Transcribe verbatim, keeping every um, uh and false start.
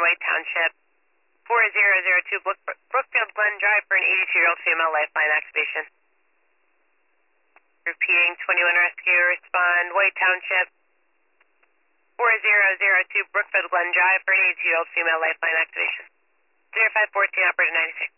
White Township. four zero zero two Brook Brookfield Glen Drive for an eighty-two-year-old female lifeline activation. Repeating, twenty-one Rescue, respond White Township. four zero zero two Brookfield Glen Drive for an eighty-two-year-old female lifeline activation. zero five one four, operator ninety-six.